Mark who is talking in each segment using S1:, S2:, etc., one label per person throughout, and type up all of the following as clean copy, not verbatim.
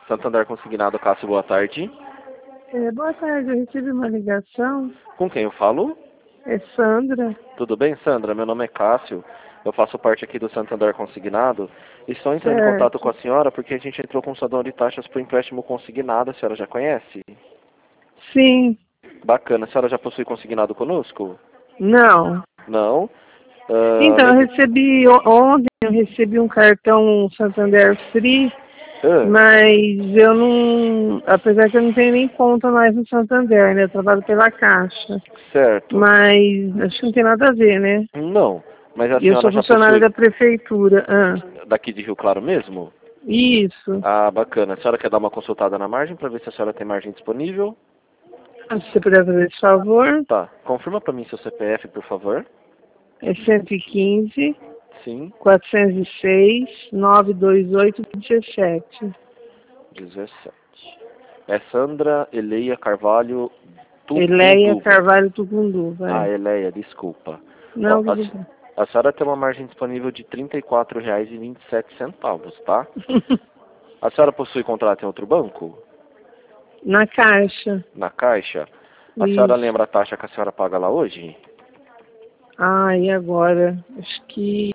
S1: Santander Consignado, Cássio, boa tarde.
S2: Boa tarde, eu recebi uma ligação.
S1: Com quem eu falo?
S2: É Sandra.
S1: Tudo bem, Sandra? Meu nome é Cássio. Eu faço parte aqui do Santander Consignado. Estou entrando em contato com a senhora porque a gente entrou com sua de taxas para o empréstimo consignado. A senhora já conhece?
S2: Sim.
S1: Bacana. A senhora já possui consignado conosco?
S2: Não.
S1: Não?
S2: Então, eu recebi ontem, eu recebi um cartão Santander Free, mas eu não, apesar que eu não tenho nem conta mais no Santander, né? Eu trabalho pela Caixa.
S1: Certo.
S2: Mas acho que não tem nada a ver, né?
S1: Não. Mas a
S2: E eu
S1: senhora
S2: sou
S1: já
S2: funcionária
S1: possui
S2: da prefeitura.
S1: daqui de Rio Claro mesmo?
S2: Isso.
S1: Ah, bacana. A senhora quer dar uma consultada na margem para ver se a senhora tem margem disponível?
S2: Se você puder fazer esse favor.
S1: Tá. Confirma para mim seu CPF, por favor.
S2: É 115
S1: Sim.
S2: 406 928 17.
S1: 17. É Sandra Eleia Carvalho
S2: Eleia
S1: Tucunduva.
S2: Carvalho Tucunduva, vai.
S1: Ah, Eleia, desculpa.
S2: Não,
S1: Ó,
S2: tudo bem.
S1: a senhora tem uma margem disponível de R$ 34,27, tá? A senhora possui contrato em outro banco?
S2: Na Caixa.
S1: Na Caixa? A senhora
S2: Isso.
S1: lembra a taxa que a senhora paga lá hoje?
S2: E agora? Acho que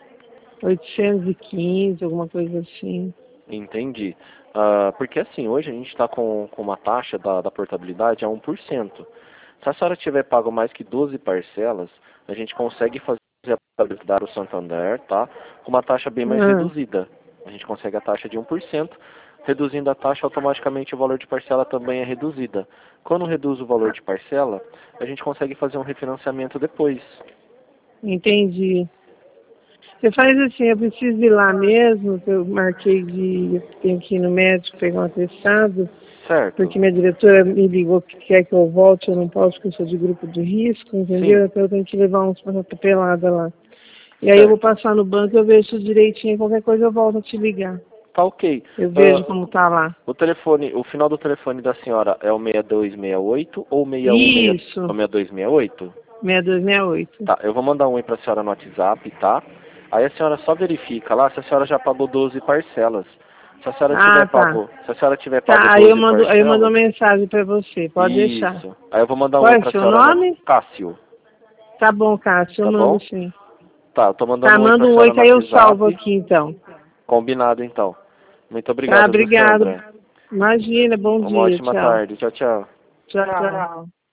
S2: 815, alguma coisa assim.
S1: Entendi. Porque assim, hoje a gente está com uma taxa da portabilidade a 1%. Se a senhora tiver pago mais que 12 parcelas, a gente consegue fazer a portabilidade do Santander, tá? Com uma taxa bem mais reduzida. A gente consegue a taxa de 1%. Reduzindo a taxa, automaticamente o valor de parcela também é reduzida. Quando reduz o valor de parcela, a gente consegue fazer um refinanciamento depois.
S2: Entendi. Você faz assim, eu preciso ir lá mesmo, que eu marquei tenho que ir no médico pegar um atestado,
S1: Certo.
S2: porque minha diretora me ligou que quer que eu volte, eu não posso, porque eu sou de grupo de risco, entendeu?
S1: Sim.
S2: Então eu tenho que levar uns para papelada lá. E aí
S1: Certo.
S2: eu vou passar no banco, eu vejo direitinho, qualquer coisa eu volto a te ligar.
S1: Tá ok.
S2: Eu vejo como tá lá.
S1: O final do telefone da senhora é o 6268 ou
S2: Isso,
S1: 6268?
S2: 6268.
S1: Tá, eu vou mandar um aí pra senhora no WhatsApp, tá? Aí a senhora só verifica lá se a senhora já pagou 12 parcelas. Se a senhora tiver
S2: Tá.
S1: pago, se a senhora tiver pago
S2: Tá,
S1: 12 parcelas.
S2: aí eu mando uma mensagem para você, pode deixar.
S1: Isso. Aí eu vou mandar um
S2: Qual
S1: aí
S2: é o
S1: pra
S2: seu
S1: senhora
S2: nome?
S1: Cássio,
S2: Tá bom, Cássio, eu
S1: tá
S2: mando
S1: bom?
S2: sim.
S1: Tá, eu tô mandando
S2: Tá,
S1: um oi pra
S2: manda um
S1: senhora
S2: oi que
S1: no
S2: aí eu salvo
S1: WhatsApp.
S2: aqui então.
S1: Combinado então. Muito
S2: Tá,
S1: obrigado, viu,
S2: obrigado.
S1: Sandra?
S2: Imagina, bom
S1: Uma
S2: dia,
S1: ótima
S2: tchau.
S1: tarde. Tchau, tchau.
S2: Tchau.